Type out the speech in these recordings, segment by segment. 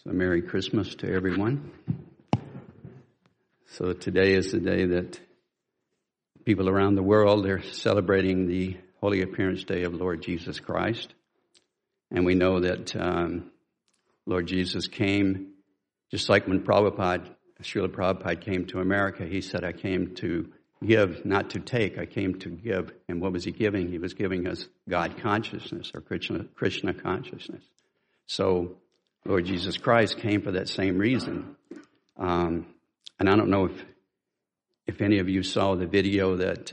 So Merry Christmas to everyone. So today is the day that people around the world are celebrating the Holy Appearance Day of Lord Jesus Christ. And we know that Lord Jesus came, just like when Srila Prabhupada came to America, he said, I came to give, not to take, I came to give. And what was he giving? He was giving us God consciousness or Krishna consciousness. So Lord Jesus Christ came for that same reason. And I don't know if any of you saw the video that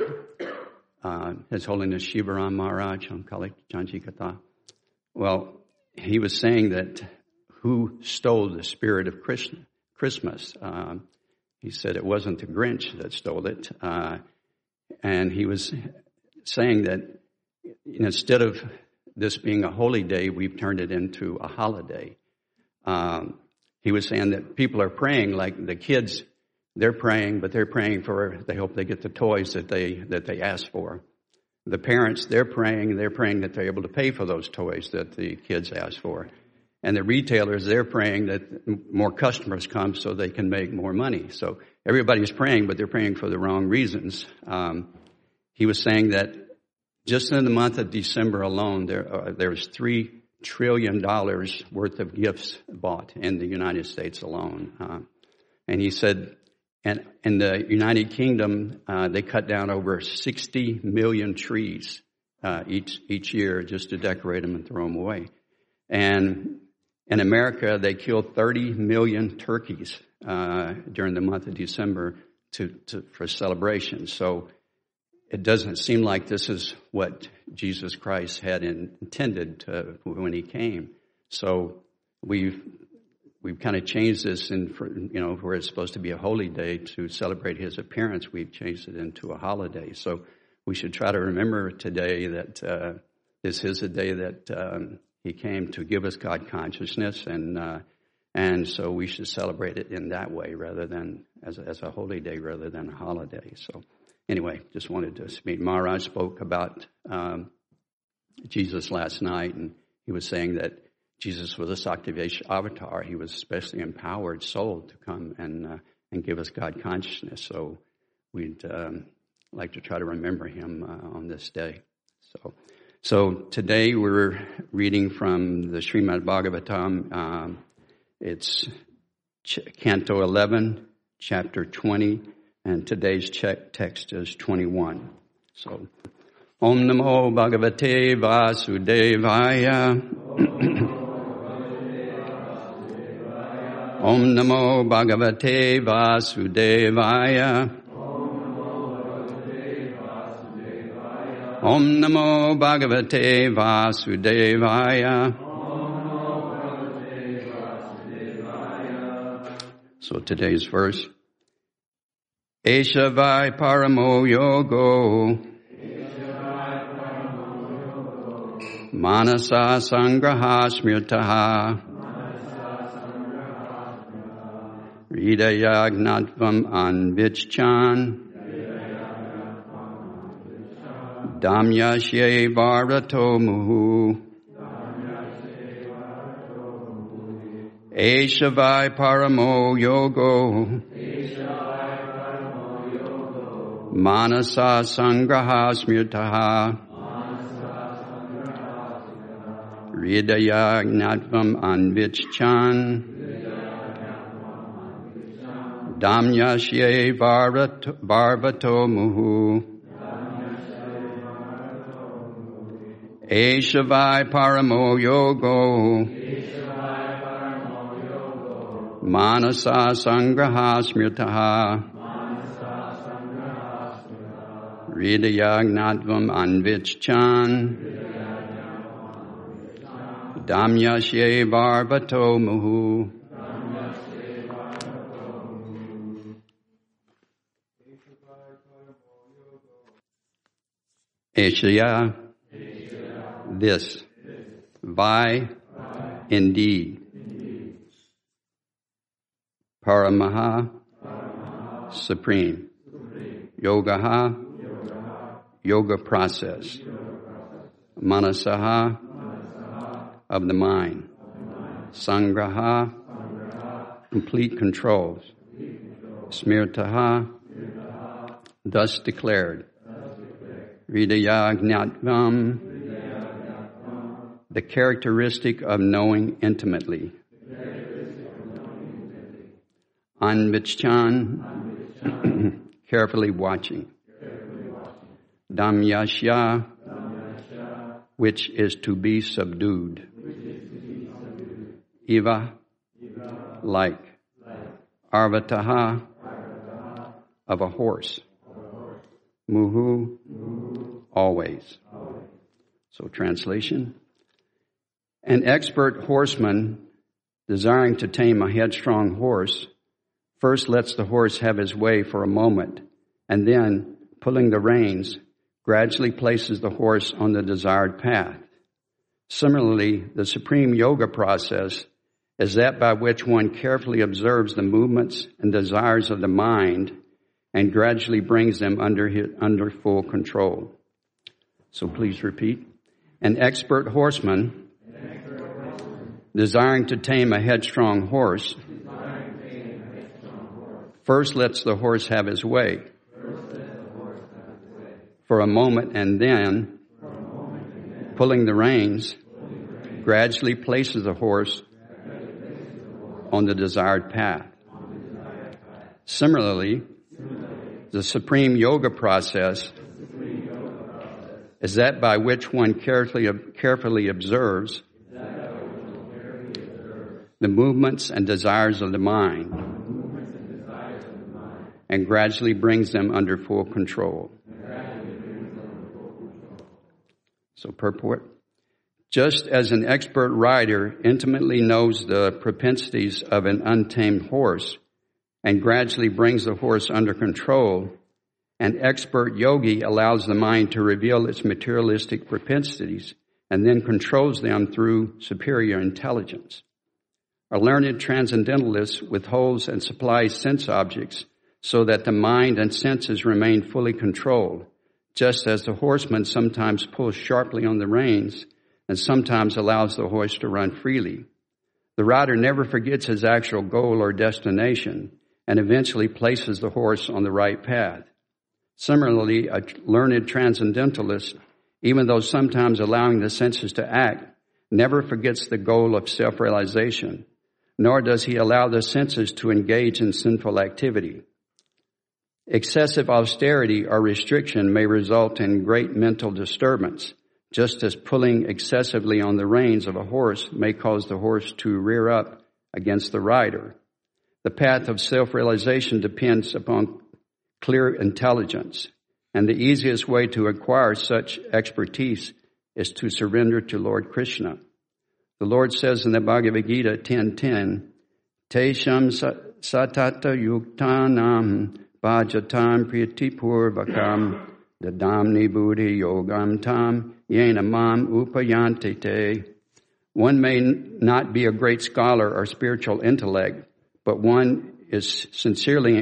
His Holiness Shivaram Maharaj on Kali Janji Katha. Well, he was saying that who stole the spirit of Christmas? He said it wasn't the Grinch that stole it. And he was saying that instead of this being a holy day, we've turned it into a holiday. He was saying that people are praying, like the kids, they're praying, but they're praying they hope they get the toys that they ask for. The parents, they're praying that they're able to pay for those toys that the kids ask for. And the retailers, they're praying that more customers come so they can make more money. So everybody's praying, but they're praying for the wrong reasons. He was saying that just in the month of December alone, there's $3 trillion worth of gifts bought in the United States alone. And he said, and in the United Kingdom, they cut down over 60 million trees each year just to decorate them and throw them away. And in America, they killed 30 million turkeys during the month of December for celebration. So it doesn't seem like this is what Jesus Christ had intended when he came. So we've kind of changed this where it's supposed to be a holy day to celebrate his appearance. We've changed it into a holiday. So we should try to remember today that this is a day that he came to give us God consciousness, and so we should celebrate it in that way rather than as a holy day rather than a holiday. So anyway, just wanted to speak. Maharaj spoke about Jesus last night, and he was saying that Jesus was a Saktivesh avatar. He was a specially empowered soul to come and give us God consciousness. So we'd like to try to remember him on this day. So today we're reading from the Srimad Bhagavatam. It's Canto 11, Chapter 20, and today's text is 21. So, Om Namo Bhagavate Vasudevaya. Om Namo Bhagavate Vasudevaya. Om Namo Bhagavate Vasudevaya. So today's verse. Esha vai paramo yogo. Manasa sangraha smritaha. Hridaya gnatvam anvichchan. Damyasye varato muhu. Eshavai paramo yogo. Manasa sangraha smritaha. Hridaya gnatvam anvichchan. Damyasye varato muhu. Eshavai paramo yogo. Manasa sangraha smritaha. Hridaya gnatvam anvichchan. Damyasye varvato muhu. Eshaya. This, by, indeed. Paramaha, supreme. Yogaha, yoga process. Manasaha, of the mind. Sangraha, complete controls. Smirtaha, thus declared. Hridayajnatvam, the characteristic of knowing intimately. Anvichan, carefully watching. Damyasya, which is to be subdued. Iva, like. Arvataha, of a horse. Muhu, always. So translation. An expert horseman, desiring to tame a headstrong horse, first lets the horse have his way for a moment, and then, pulling the reins, gradually places the horse on the desired path. Similarly, the supreme yoga process is that by which one carefully observes the movements and desires of the mind and gradually brings them under full control. So please repeat. An expert horseman, desiring to tame a headstrong horse, first lets the horse have his way for a moment, and then, pulling the reins, gradually places the horse on the desired path. Similarly, the supreme yoga process is that by which one carefully observes the movements and desires of the mind and gradually brings them under full control. So purport. Just as an expert rider intimately knows the propensities of an untamed horse and gradually brings the horse under control, an expert yogi allows the mind to reveal its materialistic propensities and then controls them through superior intelligence. A learned transcendentalist withholds and supplies sense objects so that the mind and senses remain fully controlled, just as the horseman sometimes pulls sharply on the reins and sometimes allows the horse to run freely. The rider never forgets his actual goal or destination and eventually places the horse on the right path. Similarly, a learned transcendentalist, even though sometimes allowing the senses to act, never forgets the goal of self-realization, nor does he allow the senses to engage in sinful activity. Excessive austerity or restriction may result in great mental disturbance, just as pulling excessively on the reins of a horse may cause the horse to rear up against the rider. The path of self-realization depends upon clear intelligence, and the easiest way to acquire such expertise is to surrender to Lord Krishna. The Lord says in the Bhagavad Gita 10:10, Tesham satata yuktanam bhajatam pritipurvakam dadamni buddhi yogam tam yena mam upayantite. One may not be a great scholar or spiritual intellect, but if one is sincerely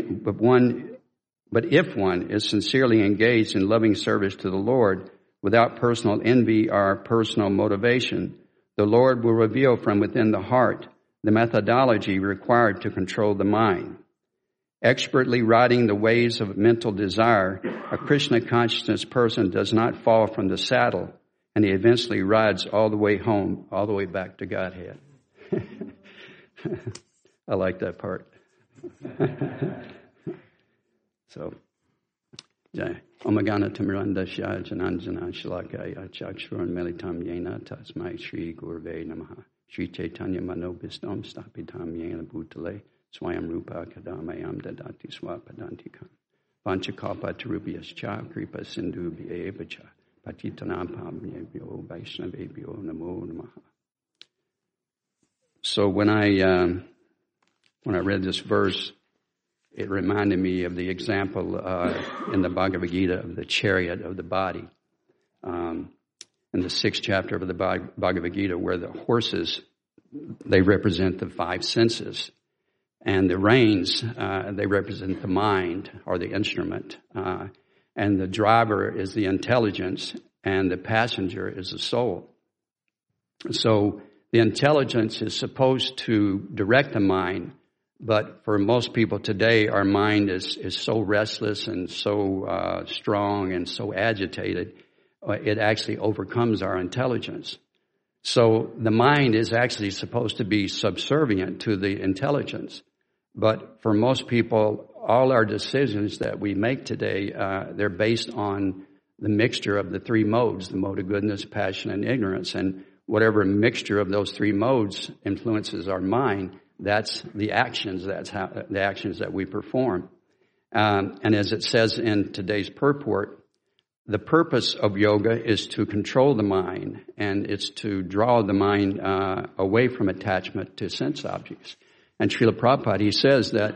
engaged in loving service to the Lord without personal envy or personal motivation, the Lord will reveal from within the heart the methodology required to control the mind. Expertly riding the waves of mental desire, a Krishna consciousness person does not fall from the saddle, and he eventually rides all the way home, all the way back to Godhead. I like that part. So, Omagana Tamiranda Shya Jananjana Shalakaya Chakshuran Melitam Yena Tasmai Shri Gurve Namaha Shri Chaitanya Manobhistam Stapitam Yena Bhutale Swayam Rupa Kadamayam Dadati Swapadantikam Vanchakalpa Tarubhyas Cha Kripa Sindhu Bhyevacha Patitanam Pamyebhyo Vaishnavebhyo Namo Namaha. So when I read this verse, it reminded me of the example in the Bhagavad Gita of the chariot of the body. In the 6th chapter of the Bhagavad Gita, where the horses, they represent the 5 senses. And the reins, they represent the mind or the instrument. And the driver is the intelligence, and the passenger is the soul. So The intelligence is supposed to direct the mind, but for most people today, our mind is so restless and so strong and so agitated, it actually overcomes our intelligence. So the mind is actually supposed to be subservient to the intelligence. But for most people, all our decisions that we make today, they're based on the mixture of the three modes, the mode of goodness, passion, and ignorance. And whatever mixture of those three modes influences our mind, that's the actions, the actions that we perform. And as it says in today's purport, the purpose of yoga is to control the mind, and it's to draw the mind away from attachment to sense objects. And Srila Prabhupada, he says that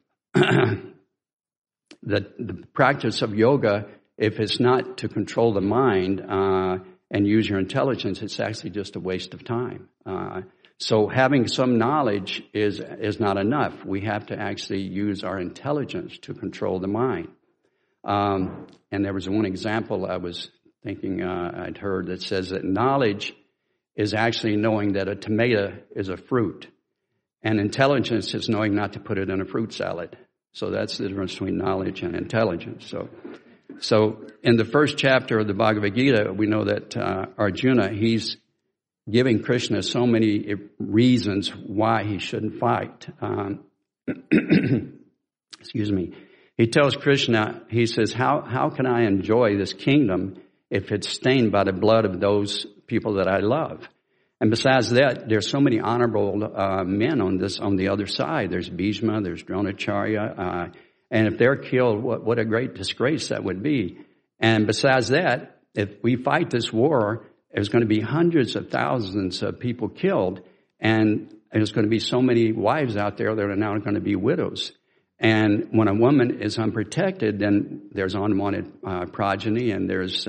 the practice of yoga, if it's not to control the mind and use your intelligence, it's actually just a waste of time. So having some knowledge is not enough. We have to actually use our intelligence to control the mind. And there was one example I was thinking I'd heard that says that knowledge is actually knowing that a tomato is a fruit, and intelligence is knowing not to put it in a fruit salad. So that's the difference between knowledge and intelligence. So in the first chapter of the Bhagavad Gita, we know that Arjuna, he's giving Krishna so many reasons why he shouldn't fight. Excuse me. He tells Krishna, he says, how can I enjoy this kingdom if it's stained by the blood of those people that I love? And besides that, there's so many honorable men on the other side. There's Bhishma, there's Dronacharya, and if they're killed, what a great disgrace that would be. And besides that, if we fight this war, there's going to be hundreds of thousands of people killed, and there's going to be so many wives out there that are now going to be widows. And when a woman is unprotected, then there's unwanted progeny, and there's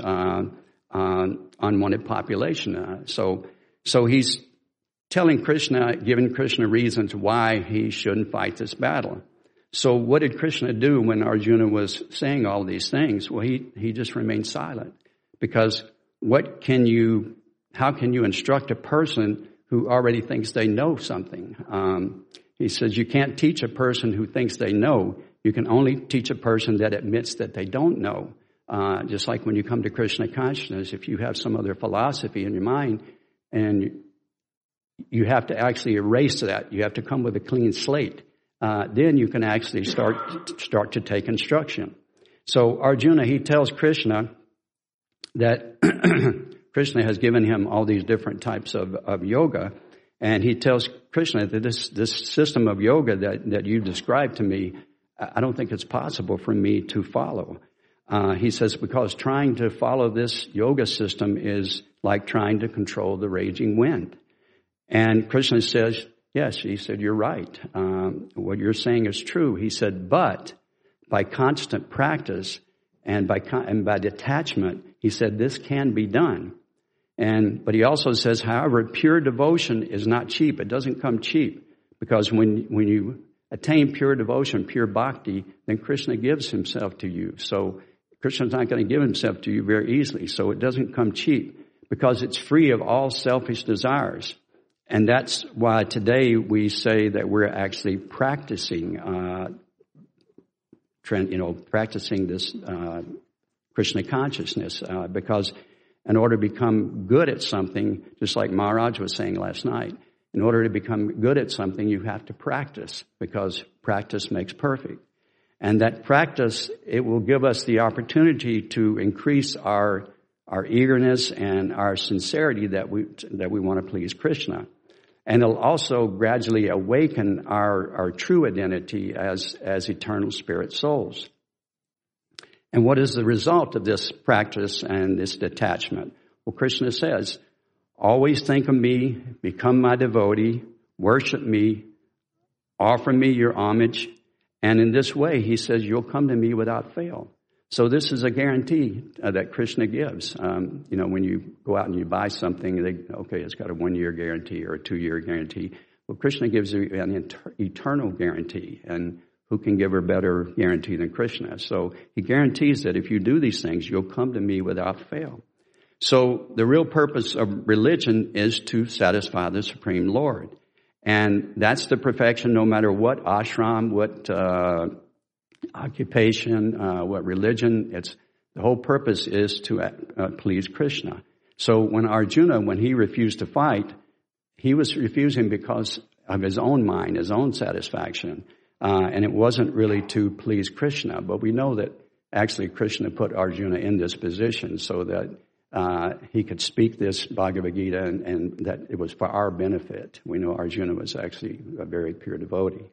unwanted population. So he's telling Krishna, giving Krishna reasons why he shouldn't fight this battle. So what did Krishna do when Arjuna was saying all these things? Well, he just remained silent, because how can you instruct a person who already thinks they know something? He says you can't teach a person who thinks they know. You can only teach a person that admits that they don't know. Just like when you come to Krishna consciousness, if you have some other philosophy in your mind, and you have to actually erase that, you have to come with a clean slate. Then you can actually start to take instruction. So Arjuna, he tells Krishna that Krishna has given him all these different types of yoga, and he tells Krishna that this system of yoga that you described to me, I don't think it's possible for me to follow. He says, because trying to follow this yoga system is like trying to control the raging wind. And Krishna says, yes, he said, you're right. What you're saying is true. He said, but by constant practice and by detachment, he said, this can be done. But he also says, however, pure devotion is not cheap. It doesn't come cheap, because when you attain pure devotion, pure bhakti, then Krishna gives himself to you. So Krishna's not going to give himself to you very easily. So it doesn't come cheap, because it's free of all selfish desires. And that's why today we say that we're actually practicing this Krishna consciousness, because in order to become good at something, just like Maharaj was saying last night, in order to become good at something, you have to practice, because practice makes perfect. And that practice, it will give us the opportunity to increase our eagerness and our sincerity that we want to please Krishna. And it'll also gradually awaken our true identity as eternal spirit souls. And what is the result of this practice and this detachment? Well, Krishna says, always think of me, become my devotee, worship me, offer me your homage, and in this way, he says, you'll come to me without fail. So this is a guarantee that Krishna gives. When you go out and you buy something, it's got a 1-year guarantee or a 2-year guarantee. Well, Krishna gives you an eternal guarantee, and who can give a better guarantee than Krishna? So he guarantees that if you do these things, you'll come to me without fail. So the real purpose of religion is to satisfy the Supreme Lord. And that's the perfection no matter what ashram, what occupation, what religion. The whole purpose is to please Krishna. So when Arjuna, when he refused to fight, he was refusing because of his own mind, his own satisfaction. And it wasn't really to please Krishna. But we know that actually Krishna put Arjuna in this position so that he could speak this Bhagavad Gita and that it was for our benefit. We know Arjuna was actually a very pure devotee.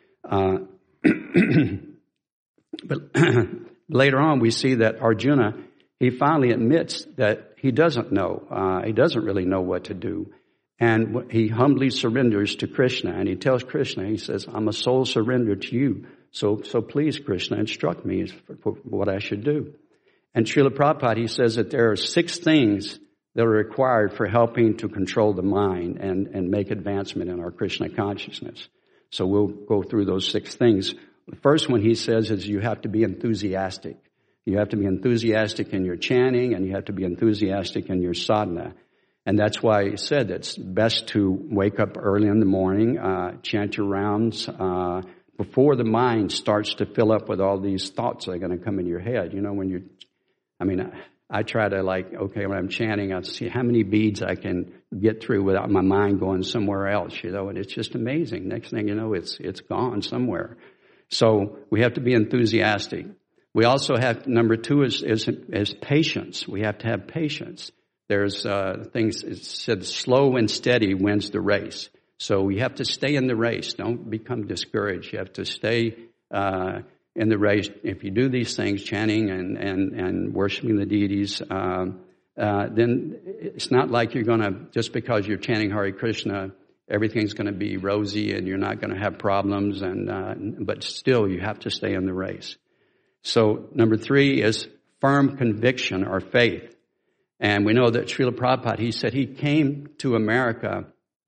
But later on we see that Arjuna, he finally admits that he doesn't know. He doesn't really know what to do. And he humbly surrenders to Krishna. And he tells Krishna, he says, I'm a soul surrendered to you. So please, Krishna, instruct me for what I should do. And Srila Prabhupada, he says that there are 6 things that are required for helping to control the mind and make advancement in our Krishna consciousness. So we'll go through those 6 things. The first one he says is you have to be enthusiastic. You have to be enthusiastic in your chanting and you have to be enthusiastic in your sadhana. And that's why he said it's best to wake up early in the morning, chant your rounds, before the mind starts to fill up with all these thoughts that are going to come in your head. You know, I try to when I'm chanting, I see how many beads I can get through without my mind going somewhere else, and it's just amazing. Next thing you know, it's gone somewhere. So we have to be enthusiastic. We also have, number 2 is patience. We have to have patience. There's things, it said slow and steady wins the race. So we have to stay in the race. Don't become discouraged. You have to stay in the race. If you do these things, chanting and worshiping the deities, then it's not like you're going to, just because you're chanting Hare Krishna, everything's going to be rosy and you're not going to have problems. But still, you have to stay in the race. So number 3 is firm conviction or faith. And we know that Srila Prabhupada, he said he came to America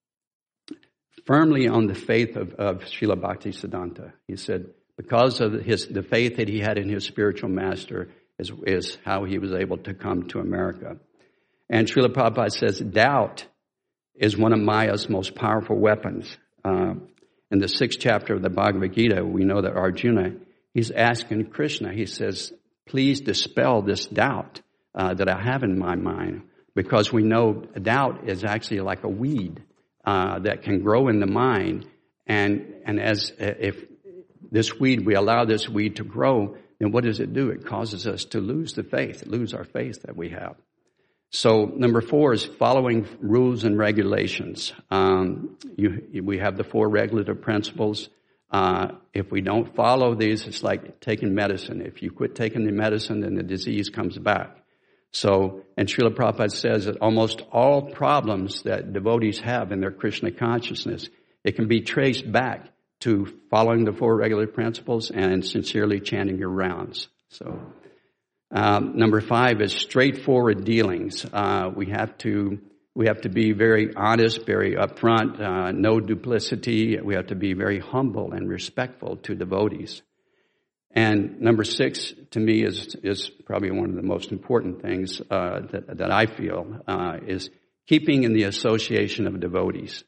firmly on the faith of Srila Bhaktisiddhanta. He said because of the faith that he had in his spiritual master is how he was able to come to America. And Srila Prabhupada says doubt is one of Maya's most powerful weapons. In the 6th chapter of the Bhagavad Gita, we know that Arjuna, he's asking Krishna, he says, please dispel this doubt that I have in my mind, because we know doubt is actually like a weed that can grow in the mind, and if this weed, we allow this weed to grow, then what does it do? It causes us to lose the faith, lose our faith that we have. So number 4 is following rules and regulations. We have the 4 regulative principles. If we don't follow these, it's like taking medicine. If you quit taking the medicine, then the disease comes back. So, and Srila Prabhupada says that almost all problems that devotees have in their Krishna consciousness, it can be traced back to following the 4 regulative principles and sincerely chanting your rounds. So, number 5 is straightforward dealings. We have to be very honest, very upfront, no duplicity. We have to be very humble and respectful to devotees. And number 6, to me, is probably one of the most important things that I feel is keeping in the association of devotees.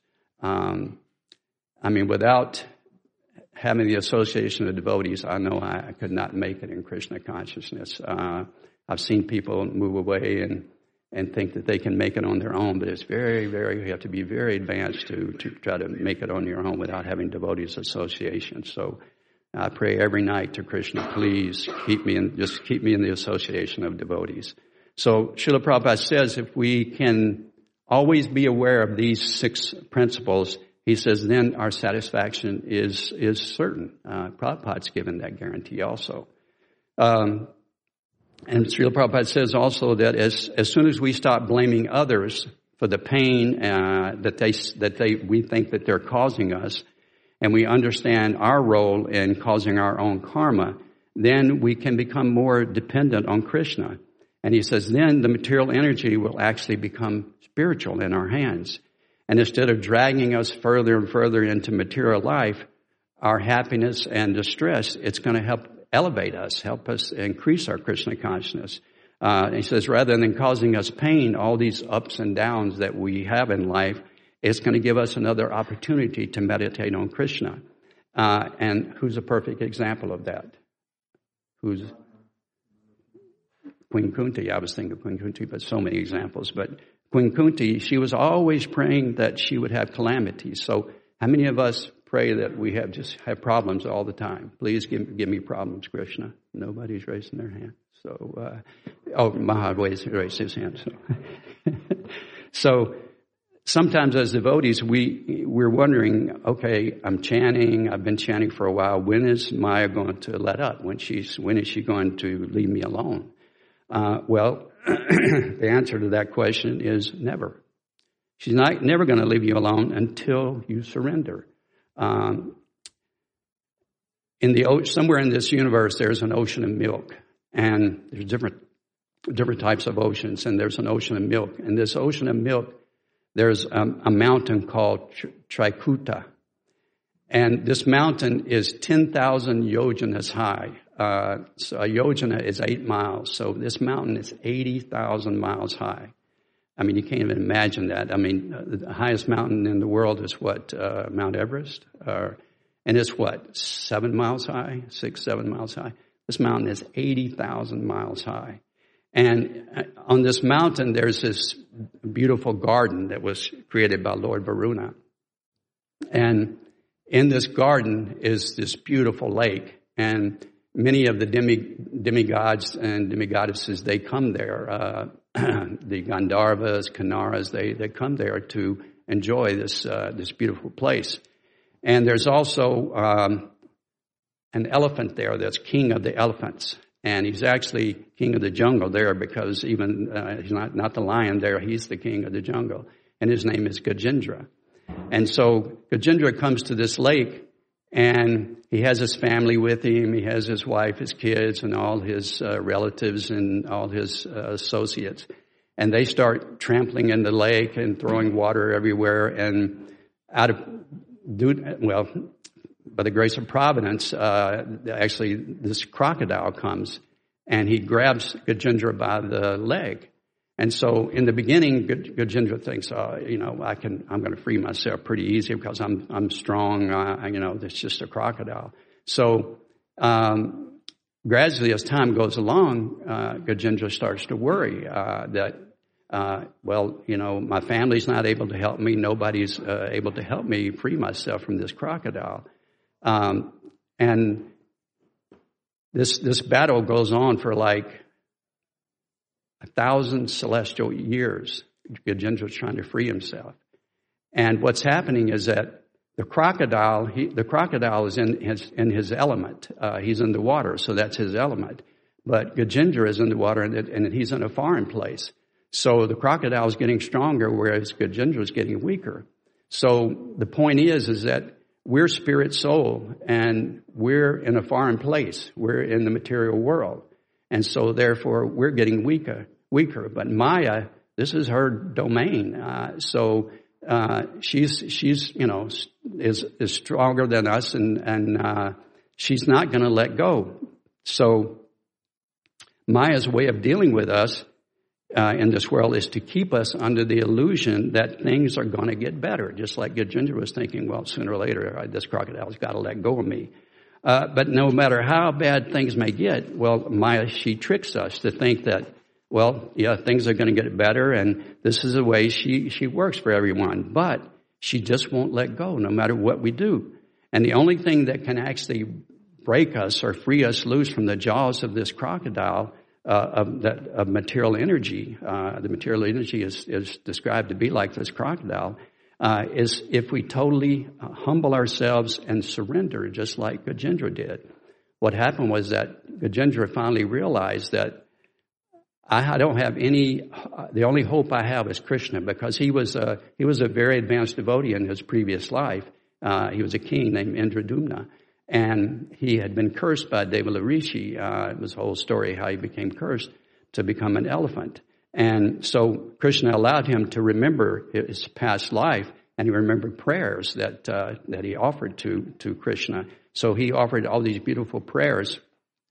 Without having the association of devotees, I know I could not make it in Krishna consciousness. I've seen people move away and think that they can make it on their own, but it's very, very, you have to be very advanced to try to make it on your own without having devotees association. So I pray every night to Krishna, please keep me in the association of devotees. So Srila Prabhupada says if we can always be aware of these 6 principles, he says then our satisfaction is certain. Prabhupada's given that guarantee also. And Srila Prabhupada says also that as soon as we stop blaming others for the pain we think that they're causing us, and we understand our role in causing our own karma, then we can become more dependent on Krishna. And he says then the material energy will actually become spiritual in our hands. And instead of dragging us further and further into material life, our happiness and distress, it's going to help elevate us, help us increase our Krishna consciousness. He says, rather than causing us pain, all these ups and downs that we have in life, it's going to give us another opportunity to meditate on Krishna. And who's a perfect example of that? Who's Queen Kunti? I was thinking of Queen Kunti, but so many examples. But Queen Kunti, she was always praying that she would have calamities. So how many of us pray that we just have problems all the time? Please give me problems, Krishna. Nobody's raising their hand. So, Maha raised his hand. So sometimes as devotees, we're wondering, okay, I'm chanting. I've been chanting for a while. When is Maya going to let up? When is she going to leave me alone? Well, the answer to that question is never. She's never going to leave you alone until you surrender. Somewhere in this universe, there's an ocean of milk, and there's different types of oceans, and there's an ocean of milk. And this ocean of milk, there's a mountain called Trikuta, and this mountain is 10,000 yojanas high. So a yojana is 8 miles, so this mountain is 80,000 miles high. I mean, you can't even imagine that. I mean, the highest mountain in the world is what, Mount Everest? And it's what, 7 miles high, 7 miles high? This mountain is 80,000 miles high. And on this mountain, there's this beautiful garden that was created by Lord Varuna. And in this garden is this beautiful lake. And many of the demigods and demigoddesses, they come there. The Gandharvas, Kinnaras, they come there to enjoy this beautiful place. And there's also an elephant there that's king of the elephants. And he's actually king of the jungle there because even he's not the lion there, he's the king of the jungle. And his name is Gajendra. And so Gajendra comes to this lake, and he has his family with him. He has his wife, his kids, and all his relatives and all his associates. And they start trampling in the lake and throwing water everywhere. And by the grace of Providence, actually this crocodile comes, and he grabs Gajendra by the leg. And so in the beginning, Gajendra thinks, I'm going to free myself pretty easy because I'm strong. It's just a crocodile. So gradually, as time goes along, Gajendra starts to worry that, my family's not able to help me. Nobody's able to help me free myself from this crocodile. And this battle goes on for like 1,000 celestial years. Gajendra's trying to free himself. And what's happening is that the crocodile is in his element. He's in the water, so that's his element. But Gajendra is in the water, and he's in a foreign place. So the crocodile is getting stronger, whereas Gajendra is getting weaker. So the point is that we're spirit soul, and we're in a foreign place. We're in the material world. And so therefore we're getting weaker. But Maya, this is her domain. So she's is stronger than us, and she's not going to let go. So Maya's way of dealing with us in this world is to keep us under the illusion that things are going to get better. Just like Gajendra was thinking, well, sooner or later, this crocodile's got to let go of me. But no matter how bad things may get, well, Maya, she tricks us to think that, well, yeah, things are going to get better, and this is the way she works for everyone. But she just won't let go, no matter what we do. And the only thing that can actually break us or free us loose from the jaws of this crocodile of material energy, the material energy is described to be like this crocodile, is if we totally humble ourselves and surrender, just like Gajendra did. What happened was that Gajendra finally realized that I don't have the only hope I have is Krishna, because he was a very advanced devotee in his previous life. He was a king named Indradumna, and he had been cursed by Devala Rishi. It was a whole story how he became cursed to become an elephant. And so Krishna allowed him to remember his past life, and he remembered prayers that he offered to Krishna. So he offered all these beautiful prayers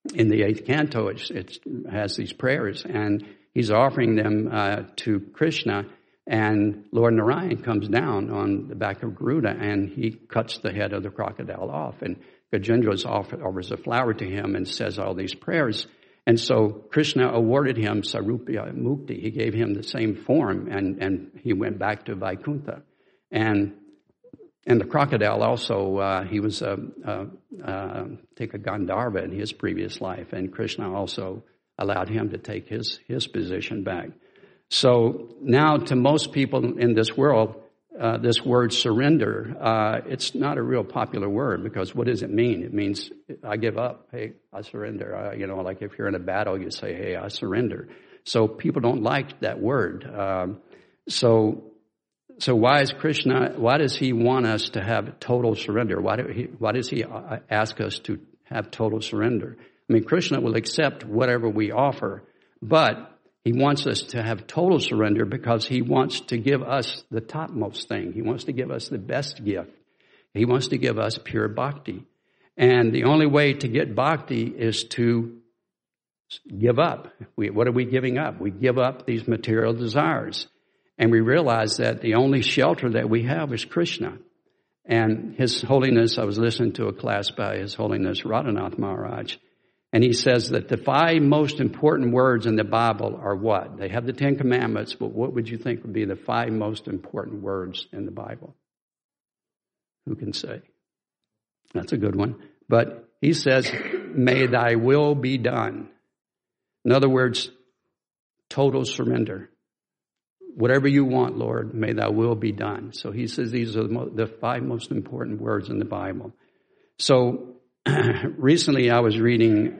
in the 8th canto, it has these prayers, and he's offering them to Krishna, and Lord Narayan comes down on the back of Garuda, and he cuts the head of the crocodile off, and Gajendra offers a flower to him and says all these prayers. And so Krishna awarded him Sarupya Mukti. He gave him the same form, and he went back to Vaikuntha. And the crocodile also, he was a Gandharva in his previous life, and Krishna also allowed him to take his position back. So now to most people in this world, this word surrender, it's not a real popular word, because what does it mean? It means I give up. Hey, I surrender. Like if you're in a battle, you say, hey, I surrender. So people don't like that word. So why does he want us to have total surrender? Why does he ask us to have total surrender? I mean, Krishna will accept whatever we offer, but he wants us to have total surrender because he wants to give us the topmost thing. He wants to give us the best gift. He wants to give us pure bhakti. And the only way to get bhakti is to give up. What are we giving up? We give up these material desires. And we realize that the only shelter that we have is Krishna. And His Holiness, I was listening to a class by His Holiness Radhanath Maharaj, and he says that the 5 most important words in the Bible are what? They have the 10 Commandments, but what would you think would be the 5 most important words in the Bible? Who can say? That's a good one. But he says, may thy will be done. In other words, total surrender. Whatever you want, Lord, may thy will be done. So he says these are the 5 most important words in the Bible. So recently I was reading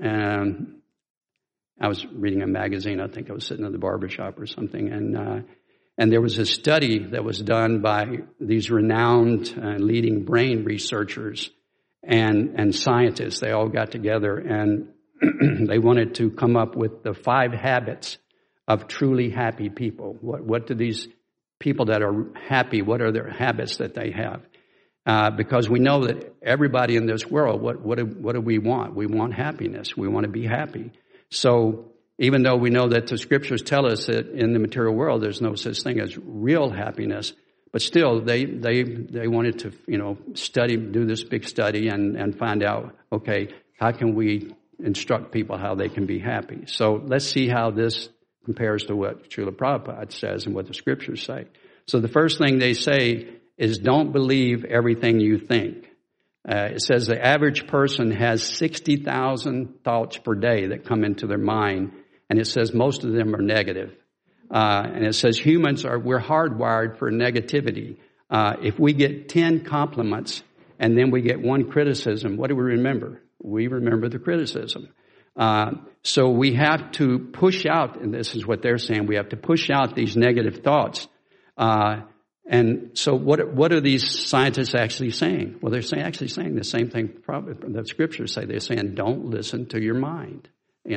a magazine. I think I was sitting at the barbershop or something, and there was a study that was done by these renowned leading brain researchers and scientists. They all got together and they wanted to come up with the 5 habits of truly happy people. What do these people that are happy, what are their habits that they have? Because we know that everybody in this world, what do we want? We want happiness. We want to be happy. So even though we know that the scriptures tell us that in the material world there's no such thing as real happiness, but still they wanted to do this big study and find out, okay, how can we instruct people how they can be happy? So let's see how this compares to what Srila Prabhupada says and what the scriptures say. So the first thing they say is don't believe everything you think. It says the average person has 60,000 thoughts per day that come into their mind, and it says most of them are negative. And it says we're hardwired for negativity. If we get 10 compliments and then we get 1 criticism, what do we remember? We remember the criticism. So we have to push out, and this is what they're saying, we have to push out these negative thoughts. And so what are these scientists actually saying? Well, they're actually saying the same thing probably the scriptures say. They're saying don't listen to your mind,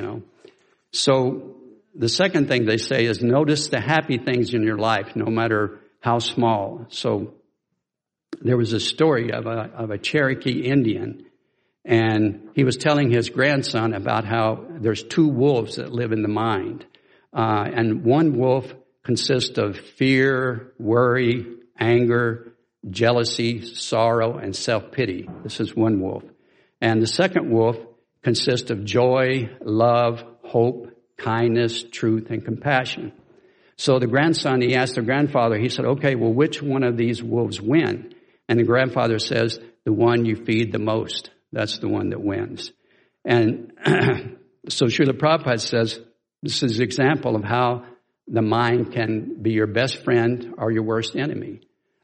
So the second thing they say is notice the happy things in your life, no matter how small. So there was a story of a Cherokee Indian, and he was telling his grandson about how there's 2 wolves that live in the mind. And one wolf consists of fear, worry, anger, jealousy, sorrow, and self-pity. This is one wolf. And the second wolf consists of joy, love, hope, kindness, truth, and compassion. So the grandson, he asked the grandfather, he said, okay, well, which one of these wolves win? And the grandfather says, the one you feed the most. That's the one that wins. And so Srila Prabhupada says, this is an example of how the mind can be your best friend or your worst enemy.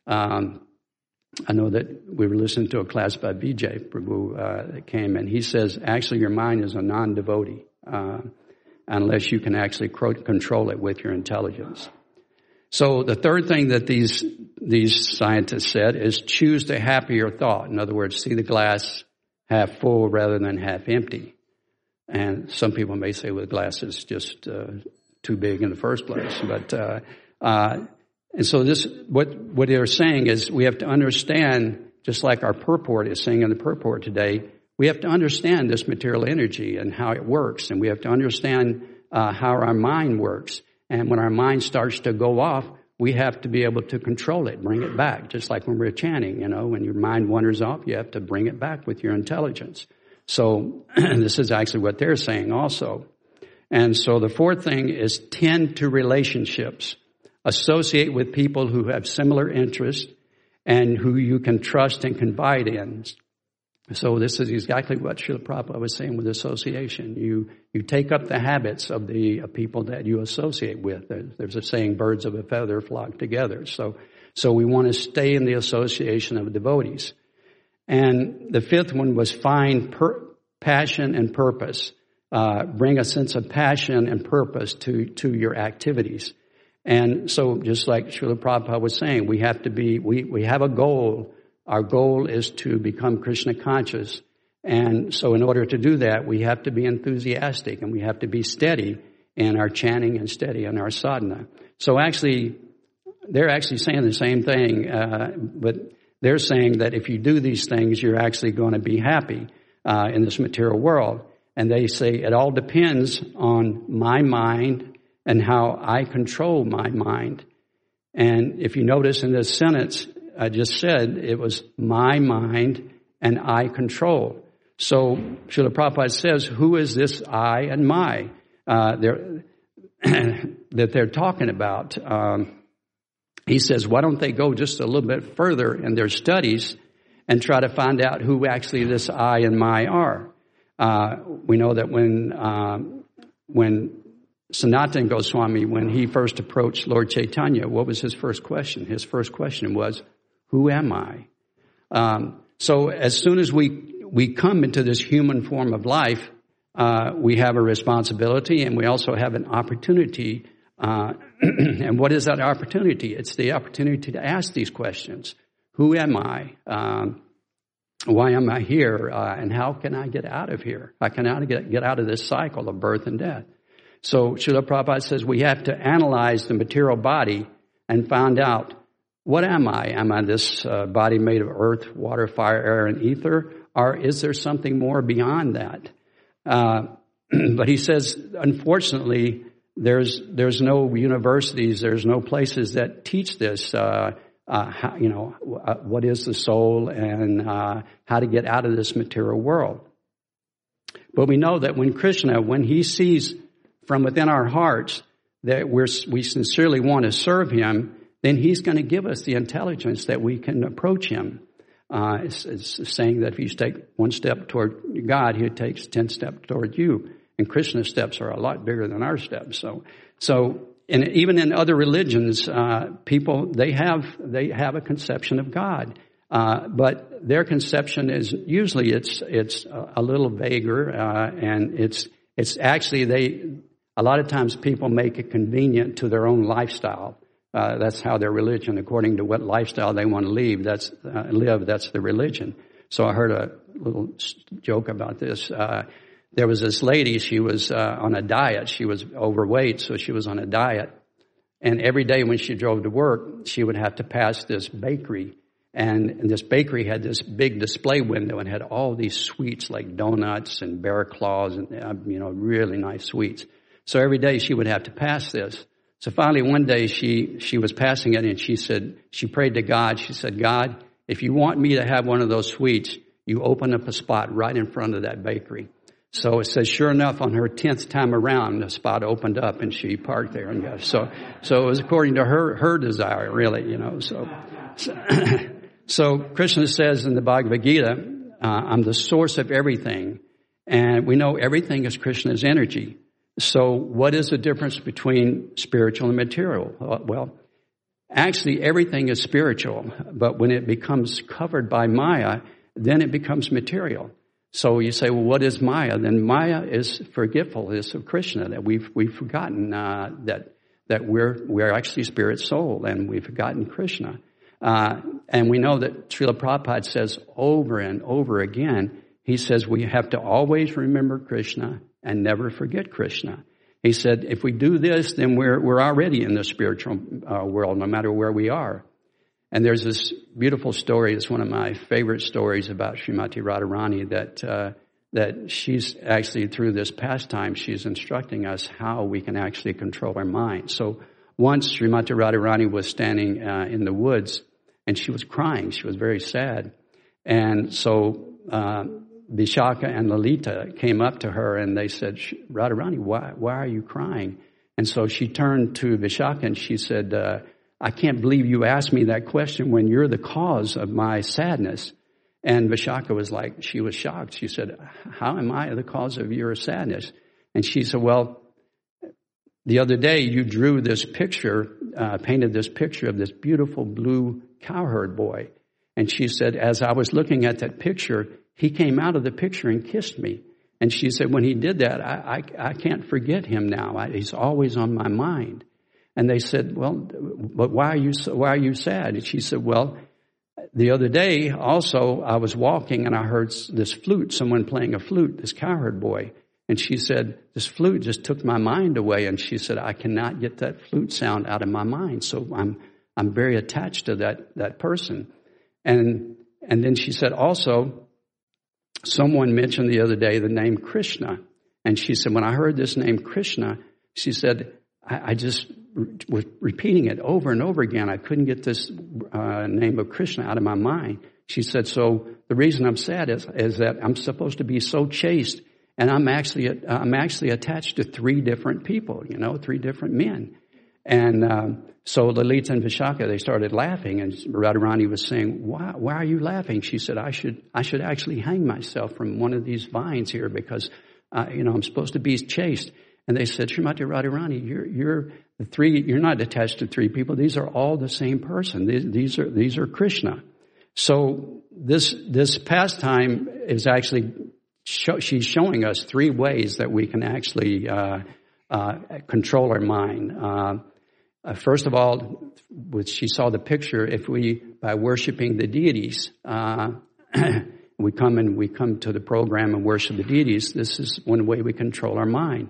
I know that we were listening to a class by Vijay Prabhu that came, and he says, actually, your mind is a non-devotee unless you can actually control it with your intelligence. So the third thing that these scientists said is choose the happier thought. In other words, see the glass half full rather than half empty. And some people may say, well, the glass is just too big in the first place. But and so this, what they're saying is we have to understand, just like our purport is saying in the purport today, we have to understand this material energy and how it works, and we have to understand how our mind works. And when our mind starts to go off, we have to be able to control it, bring it back, just like when we're chanting, when your mind wanders off, you have to bring it back with your intelligence. So this is actually what they're saying also. And so the fourth thing is tend to relationships. Associate with people who have similar interests and who you can trust and confide in. So this is exactly what Srila Prabhupada was saying with association. You take up the habits of the people that you associate with. There's a saying, birds of a feather flock together. So we want to stay in the association of devotees. And the fifth one was find passion and purpose. Bring a sense of passion and purpose to your activities. And so just like Srila Prabhupada was saying, we have to be, we have a goal. Our goal is to become Krishna conscious. And so in order to do that, we have to be enthusiastic and we have to be steady in our chanting and steady in our sadhana. So actually, they're actually saying the same thing, but they're saying that if you do these things, you're actually going to be happy in this material world. And they say it all depends on my mind and how I control my mind. And if you notice in this sentence, I just said it was my mind and I control. So Srila Prabhupada says, who is this I and my that they're talking about? He says, why don't they go just a little bit further in their studies and try to find out who actually this I and my are? We know that when Sanatana Goswami, when he first approached Lord Chaitanya, what was his first question? His first question was, who am I? So as soon as we come into this human form of life, we have a responsibility and we also have an opportunity. And what is that opportunity? It's the opportunity to ask these questions. Who am I? Why am I here? And how can I get out of here? How can I get out of this cycle of birth and death? So Srila Prabhupada says we have to analyze the material body and find out, what am I? Am I this body made of earth, water, fire, air, and ether? Or is there something more beyond that? But he says, unfortunately, there's no universities, there's no places that teach this, what is the soul and how to get out of this material world. But we know that when Krishna, when he sees from within our hearts that we sincerely want to serve him, then he's going to give us the intelligence that we can approach him. It's saying that if you take one step toward God, he takes 10 steps toward you. And Krishna's steps are a lot bigger than our steps. So even in other religions, people, they have a conception of God. But their conception is usually it's a little vaguer, and it's actually a lot of times people make it convenient to their own lifestyle. That's how their religion, according to what lifestyle they want to live, that's the religion. So I heard a little joke about this. There was this lady, she was on a diet. She was overweight, so she was on a diet. And every day when she drove to work, she would have to pass this bakery. And this bakery had this big display window and had all these sweets like donuts and bear claws and, really nice sweets. So every day she would have to pass this. So finally one day she was passing it and she prayed to God. She said, God, if you want me to have one of those sweets, you open up a spot right in front of that bakery. So it says, sure enough, on her 10th time around, the spot opened up and she parked there. And so it was according to her desire, really, So Krishna says in the Bhagavad Gita, I'm the source of everything. And we know everything is Krishna's energy. So what is the difference between spiritual and material? Well, actually everything is spiritual, but when it becomes covered by Maya, then it becomes material. So you say, well, what is Maya? Then Maya is forgetfulness of Krishna, that we've forgotten that we're actually spirit soul, and we've forgotten Krishna. And we know that Srila Prabhupada says over and over again, he says we have to always remember Krishna and never forget Krishna. He said if we do this, then we're already in the spiritual world, no matter where we are. And there's this beautiful story. It's one of my favorite stories about Srimati Radharani that she's actually, through this pastime, she's instructing us how we can actually control our mind. So once Srimati Radharani was standing in the woods and she was crying. She was very sad. And so Vishaka and Lalita came up to her and they said, Radharani, why are you crying? And so she turned to Vishaka and she said, I can't believe you asked me that question when you're the cause of my sadness. And Vishaka was like, she was shocked. She said, how am I the cause of your sadness? And she said, well, the other day you drew this picture, painted this picture of this beautiful blue cowherd boy. And she said, as I was looking at that picture, he came out of the picture and kissed me. And she said, when he did that, I can't forget him now. He's always on my mind. And they said, well, but why are you sad? And she said, well, the other day also I was walking and I heard this flute, someone playing a flute, this cowherd boy. And she said, this flute just took my mind away. And she said, I cannot get that flute sound out of my mind. So I'm very attached to that person. And then she said also, someone mentioned the other day the name Krishna. And she said, when I heard this name Krishna, she said, I just was repeating it over and over again. I couldn't get this name of Krishna out of my mind. She said, so the reason I'm sad is that I'm supposed to be so chaste, and I'm actually attached to 3 different people, 3 different men. And so Lalita and Vishaka, they started laughing, and Radharani was saying, why are you laughing? She said, I should actually hang myself from one of these vines here because, I'm supposed to be chaste. And they said, Srimati Radharani, you're not attached to 3 people. These are all the same person. These are Krishna. So this pastime is actually, she's showing us 3 ways that we can actually control our mind. First of all, she saw the picture, by worshiping the deities, we come to the program and worship the deities, this is one way we control our mind.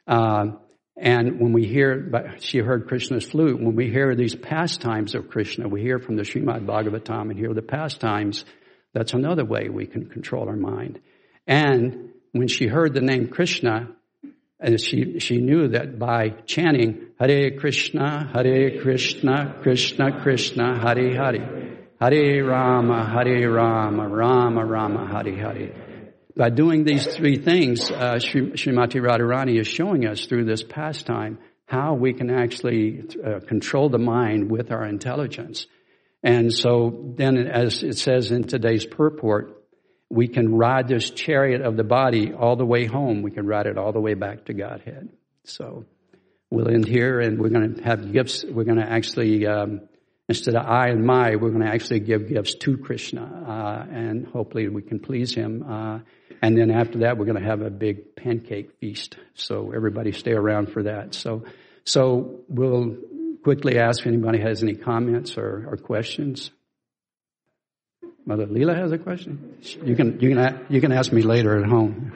And when we she heard Krishna's flute, when we hear these pastimes of Krishna, we hear from the Srimad Bhagavatam and hear the pastimes, that's another way we can control our mind. And when she heard the name Krishna, and she knew that by chanting Hare Krishna, Krishna Krishna, Hare Hare, Hare Rama, Rama Rama, Hare Hare. By doing these 3 things, Srimati Radharani is showing us through this pastime how we can actually control the mind with our intelligence. And so then, as it says in today's purport, we can ride this chariot of the body all the way home. We can ride it all the way back to Godhead. So we'll end here, and we're going to have gifts. We're going to actually, instead of I and my, we're going to actually give gifts to Krishna, and hopefully we can please him. And then after that, we're going to have a big pancake feast. So everybody stay around for that. So we'll quickly ask if anybody has any comments or questions. Mother Leela has a question. You can ask me later at home.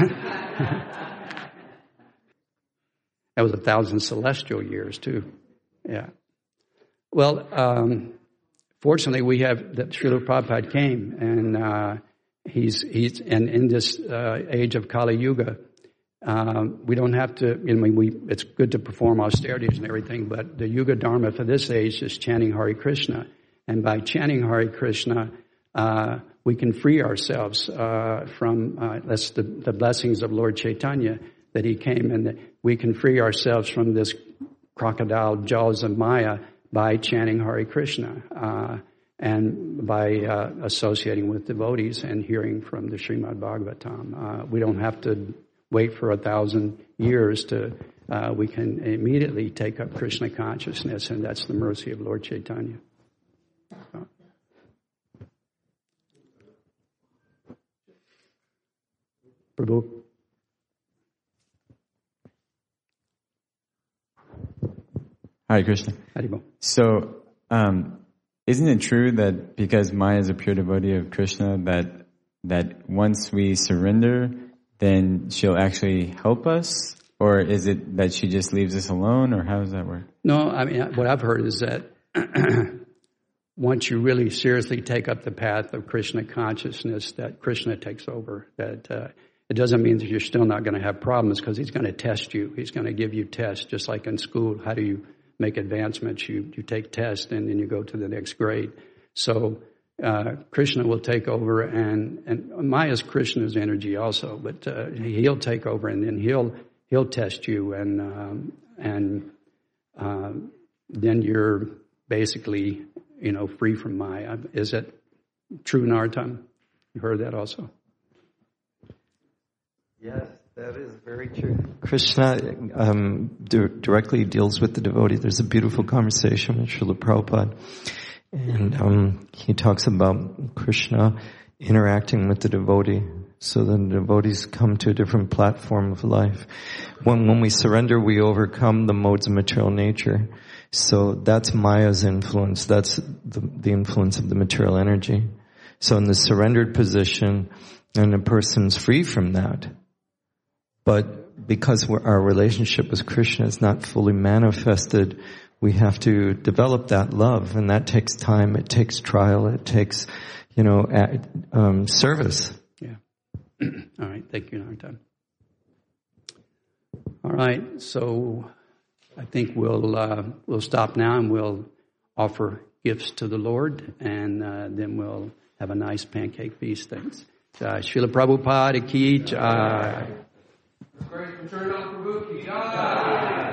That was 1,000 celestial years too. Yeah. Well, fortunately, we have that Srila Prabhupada came, and he's and in this age of Kali Yuga, we don't have to. It's good to perform austerities and everything, but the Yuga Dharma for this age is chanting Hare Krishna, and by chanting Hare Krishna, we can free ourselves from that's the blessings of Lord Chaitanya, that he came, and that we can free ourselves from this crocodile jaws of Maya by chanting Hare Krishna and by associating with devotees and hearing from the Srimad Bhagavatam. We don't have to wait for 1,000 years we can immediately take up Krishna consciousness, and that's the mercy of Lord Chaitanya. Prabhu. Hare Krishna. Haribol. So, isn't it true that because Maya is a pure devotee of Krishna, that once we surrender, then she'll actually help us? Or is it that she just leaves us alone, or how does that work? No, I mean, what I've heard is that once you really seriously take up the path of Krishna consciousness, that Krishna takes over. That it doesn't mean that you're still not going to have problems, because he's going to test you. He's going to give you tests, just like in school. How do you make advancements? You take tests, and then you go to the next grade. So Krishna will take over, and Maya's Krishna's energy also, but he'll take over, and then he'll test you, and then you're basically, free from Maya. Is it true, Narottam? You heard that also? Yes, that is very true. Krishna directly deals with the devotee. There's a beautiful conversation with Srila Prabhupada, and he talks about Krishna interacting with the devotee, so the devotees come to a different platform of life. When we surrender, we overcome the modes of material nature. So that's Maya's influence. That's the influence of the material energy. So in the surrendered position, and a person's free from that. But because our relationship with Krishna is not fully manifested, we have to develop that love, and that takes time, it takes trial, it takes, service. Yeah. All right. Thank you, Narottam. All right. So I think we'll stop now, and we'll offer gifts to the Lord, and then we'll have a nice pancake feast. Thanks. Srila Prabhupada ki jai. Great Prabhu ki jai.